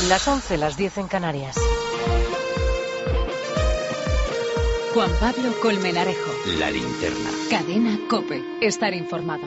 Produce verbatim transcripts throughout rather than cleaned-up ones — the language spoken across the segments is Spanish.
Las once, las diez en Canarias. Juan Pablo Colmenarejo. La Linterna. Cadena COPE. Estar informado.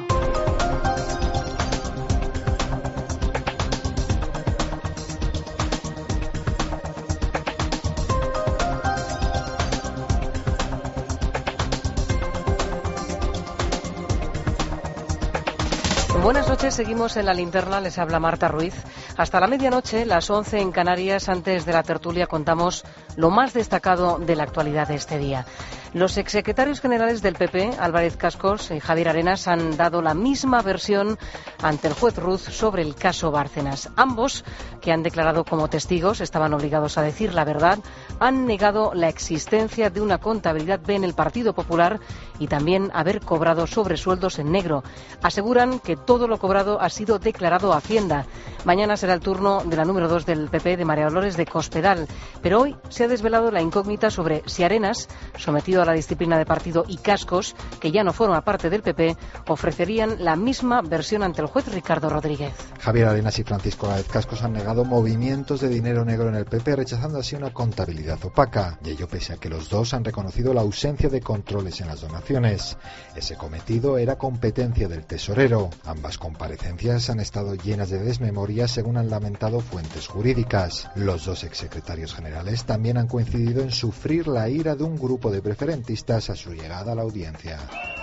Buenas noches, seguimos en La Linterna, les habla Marta Ruiz. Hasta la medianoche, las once en Canarias, antes de la tertulia, contamos lo más destacado de la actualidad de este día. Los exsecretarios generales del P P, Álvarez Cascos y Javier Arenas, han dado la misma versión ante el juez Ruz sobre el caso Bárcenas. Ambos, que han declarado como testigos, estaban obligados a decir la verdad, han negado la existencia de una contabilidad B en el Partido Popular y también haber cobrado sobresueldos en negro. Aseguran que todo lo cobrado ha sido declarado a Hacienda. Mañana será el turno de la número dos del P P, de María Dolores de Cospedal. Pero hoy se ha desvelado la incógnita sobre si Arenas, sometido a la disciplina de partido, y Cascos, que ya no forma parte del P P, ofrecerían la misma versión ante el juez Ricardo Rodríguez. Javier Arenas y Francisco Álvarez Cascos han negado movimientos de dinero negro en el P P, rechazando así una contabilidad opaca, y ello pese a que los dos han reconocido la ausencia de controles en las donaciones. Ese cometido era competencia del tesorero. Ambas comparecencias han estado llenas de desmemoria, según han lamentado fuentes jurídicas. Los dos exsecretarios generales también han coincidido en sufrir la ira de un grupo de preferentistas a su llegada a la audiencia.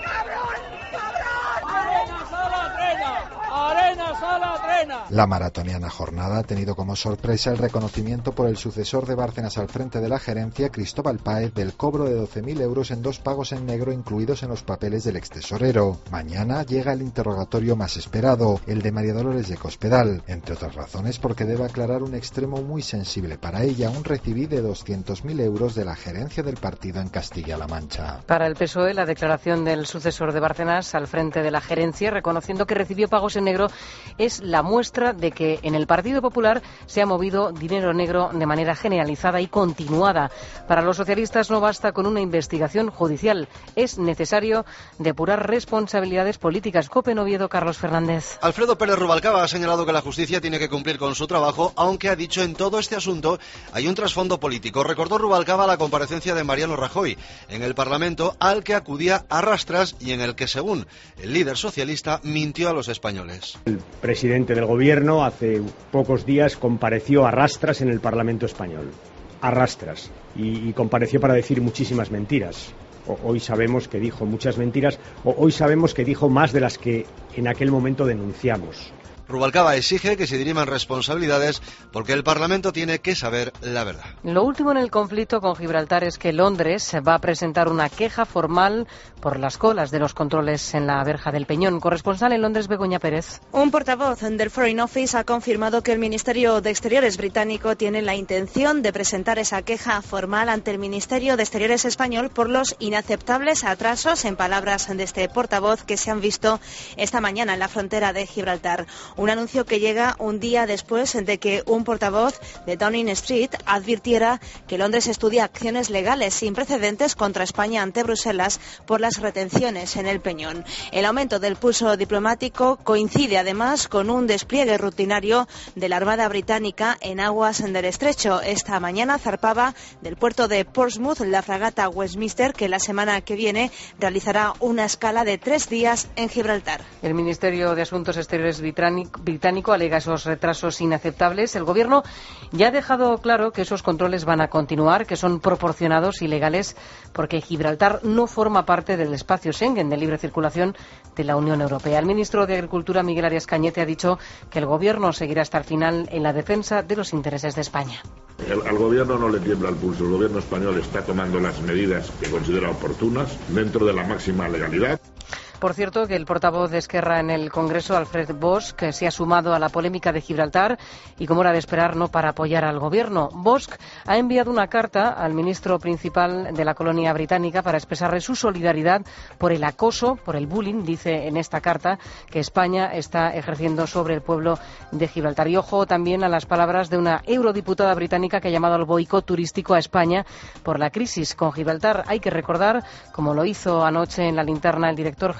La maratoniana jornada ha tenido como sorpresa el reconocimiento por el sucesor de Bárcenas al frente de la gerencia, Cristóbal Páez, del cobro de doce mil euros en dos pagos en negro incluidos en los papeles del extesorero. Mañana llega el interrogatorio más esperado, el de María Dolores de Cospedal, entre otras razones porque debe aclarar un extremo muy sensible para ella, un recibí de doscientos mil euros de la gerencia del partido en Castilla-La Mancha. Para el P S O E, la declaración del sucesor de Bárcenas al frente de la gerencia, reconociendo que recibió pagos en negro, es la muestra de que en el Partido Popular se ha movido dinero negro de manera generalizada y continuada. Para los socialistas no basta con una investigación judicial, es necesario depurar responsabilidades políticas. COPE en Oviedo, Carlos Fernández. Alfredo Pérez Rubalcaba ha señalado que la justicia tiene que cumplir con su trabajo, aunque ha dicho en todo este asunto hay un trasfondo político. Recordó Rubalcaba la comparecencia de Mariano Rajoy en el Parlamento, al que acudía a rastras y en el que, según el líder socialista, mintió a los españoles. El presidente del gobierno hace pocos días compareció a rastras en el Parlamento español, a rastras, y, y compareció para decir muchísimas mentiras. O, hoy sabemos que dijo muchas mentiras, o hoy sabemos que dijo más de las que en aquel momento denunciamos. Rubalcaba exige que se diriman responsabilidades porque el Parlamento tiene que saber la verdad. Lo último en el conflicto con Gibraltar es que Londres va a presentar una queja formal por las colas de los controles en la verja del Peñón. Corresponsal en Londres, Begoña Pérez. Un portavoz del Foreign Office ha confirmado que el Ministerio de Exteriores británico tiene la intención de presentar esa queja formal ante el Ministerio de Exteriores español por los inaceptables atrasos, en palabras de este portavoz, que se han visto esta mañana en la frontera de Gibraltar. Un anuncio que llega un día después de que un portavoz de Downing Street advirtiera que Londres estudia acciones legales sin precedentes contra España ante Bruselas por las retenciones en el Peñón. El aumento del pulso diplomático coincide además con un despliegue rutinario de la Armada británica en aguas del estrecho. Esta mañana zarpaba del puerto de Portsmouth la fragata Westminster, que la semana que viene realizará una escala de tres días en Gibraltar. El Ministerio de Asuntos Exteriores británico británico alega esos retrasos inaceptables. El Gobierno ya ha dejado claro que esos controles van a continuar, que son proporcionados y legales, porque Gibraltar no forma parte del espacio Schengen de libre circulación de la Unión Europea. El ministro de Agricultura, Miguel Arias Cañete, ha dicho que el Gobierno seguirá hasta el final en la defensa de los intereses de España. El, al Gobierno no le tiembla el pulso. El Gobierno español está tomando las medidas que considera oportunas dentro de la máxima legalidad. Por cierto, que el portavoz de Esquerra en el Congreso, Alfred Bosch, que se ha sumado a la polémica de Gibraltar y, como era de esperar, no para apoyar al Gobierno. Bosch ha enviado una carta al ministro principal de la colonia británica para expresarle su solidaridad por el acoso, por el bullying, dice en esta carta, que España está ejerciendo sobre el pueblo de Gibraltar. Y ojo también a las palabras de una eurodiputada británica que ha llamado al boicot turístico a España por la crisis con Gibraltar. Hay que recordar, como lo hizo anoche en La Linterna el director general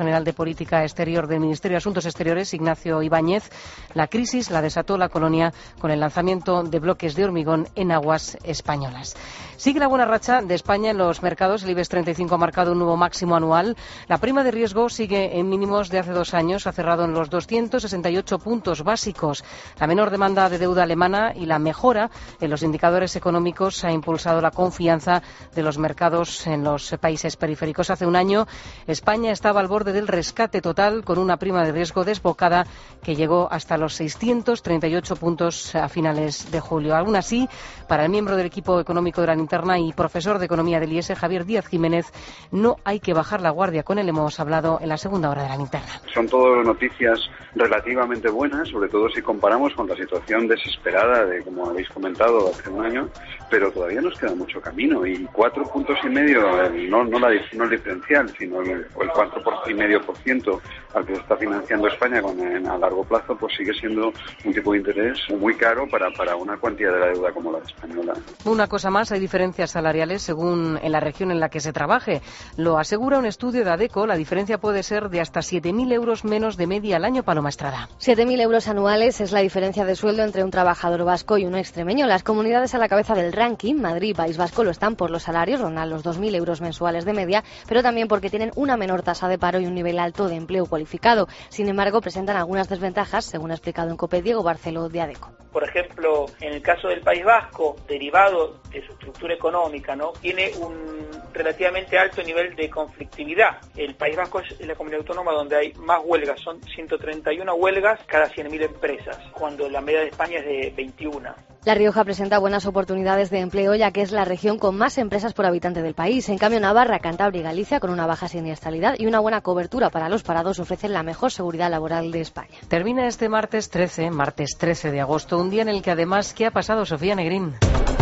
general de Política Exterior del Ministerio de Asuntos Exteriores, Ignacio Ibáñez, la crisis la desató la colonia con el lanzamiento de bloques de hormigón en aguas españolas. Sigue la buena racha de España en los mercados. El IBEX treinta y cinco ha marcado un nuevo máximo anual. La prima de riesgo sigue en mínimos de hace dos años. Ha cerrado en los doscientos sesenta y ocho puntos básicos. La menor demanda de deuda alemana y la mejora en los indicadores económicos ha impulsado la confianza de los mercados en los países periféricos. Hace un año España estaba al borde del rescate total con una prima de riesgo desbocada que llegó hasta los seiscientos treinta y ocho puntos a finales de julio. Aún así, para el miembro del equipo económico de la Linterna y profesor de Economía del I E S, Javier Díaz Jiménez, no hay que bajar la guardia. Con él hemos hablado en la segunda hora de la Linterna. Son todas noticias relativamente buenas, sobre todo si comparamos con la situación desesperada de, como habéis comentado, hace un año, pero todavía nos queda mucho camino y cuatro puntos y medio, no, no, la, no el diferencial, sino el, el cuatro y medio por ciento al que se está financiando España con, en, a largo plazo, pues sigue siendo un tipo de interés muy caro para, para una cuantía de la deuda como la española. Una cosa más, hay diferencias salariales según en la región en la que se trabaje. Lo asegura un estudio de ADECO, la diferencia puede ser de hasta siete mil euros menos de media al año. Paloma Estrada. siete mil euros anuales es la diferencia de sueldo entre un trabajador vasco y uno extremeño. Las comunidades a la cabeza del ranking, Madrid y País Vasco, lo están por los salarios, rondan los dos mil euros mensuales de media, pero también porque tienen una menor tasa de paro y un nivel alto de empleo cualificado. Sin embargo, presentan algunas desventajas, según ha explicado en COPE Diego Barceló de ADECO. Por ejemplo, en el caso del País Vasco, derivado de su estructura económica, ¿no?, tiene un relativamente alto nivel de conflictividad. El País Vasco es la comunidad autónoma donde hay más huelgas, son ciento treinta y una huelgas cada cien mil empresas, cuando la media de España es de veintiuno. La Rioja presenta buenas oportunidades de empleo, ya que es la región con más empresas por habitante del país. En cambio, Navarra, Cantabria y Galicia, con una baja siniestralidad y una buena cobertura para los parados, ofrecen la mejor seguridad laboral de España. Termina este martes trece, martes trece de agosto, un día en el que además, ¿qué ha pasado, Sofía Negrín?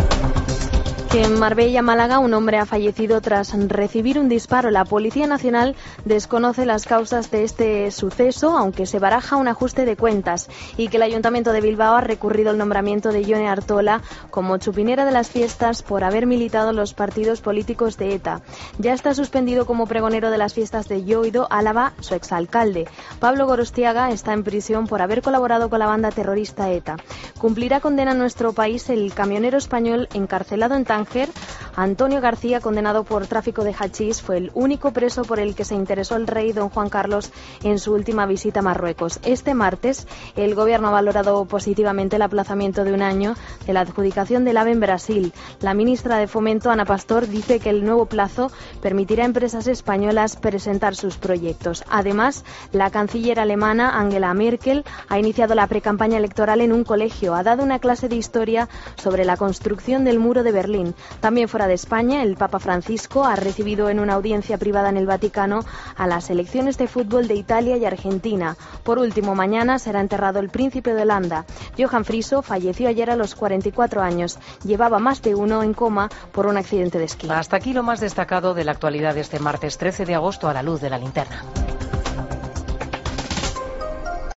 Que en Marbella, Málaga, un hombre ha fallecido tras recibir un disparo. La Policía Nacional desconoce las causas de este suceso, aunque se baraja un ajuste de cuentas, y que el Ayuntamiento de Bilbao ha recurrido el nombramiento de Jone Artola como chupinera de las fiestas por haber militado en los partidos políticos de ETA. Ya está suspendido como pregonero de las fiestas de Lloido, Álava, su exalcalde. Pablo Gorostiaga está en prisión por haber colaborado con la banda terrorista ETA. Cumplirá condena en nuestro país el camionero español encarcelado en Tánger. Antonio García, condenado por tráfico de hachís, fue el único preso por el que se interesó el rey don Juan Carlos en su última visita a Marruecos. Este martes, el Gobierno ha valorado positivamente el aplazamiento de un año de la adjudicación del AVE en Brasil. La ministra de Fomento, Ana Pastor, dice que el nuevo plazo permitirá a empresas españolas presentar sus proyectos. Además, la canciller alemana, Angela Merkel, ha iniciado la precampaña electoral en un colegio. Ha dado una clase de historia sobre la construcción del muro de Berlín. También fuera de España, el Papa Francisco ha recibido en una audiencia privada en el Vaticano a las selecciones de fútbol de Italia y Argentina. Por último, mañana será enterrado el príncipe de Holanda. Johan Friso falleció ayer a los cuarenta y cuatro años. Llevaba más de uno en coma por un accidente de esquí. Hasta aquí lo más destacado de la actualidad de este martes trece de agosto a la luz de la linterna.